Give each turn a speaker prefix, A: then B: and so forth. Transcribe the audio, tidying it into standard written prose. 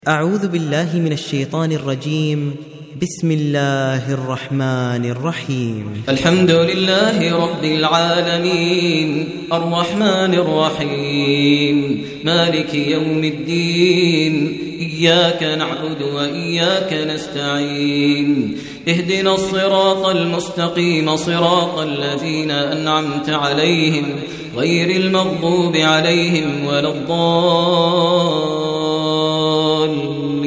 A: أعوذ بالله من الشيطان الرجيم. بسم الله الرحمن الرحيم.
B: الحمد لله رب العالمين الرحمن الرحيم مالك يوم الدين إياك نعبد وإياك نستعين اهدنا الصراط المستقيم صراط الذين أنعمت عليهم غير المغضوب عليهم ولا الضالين.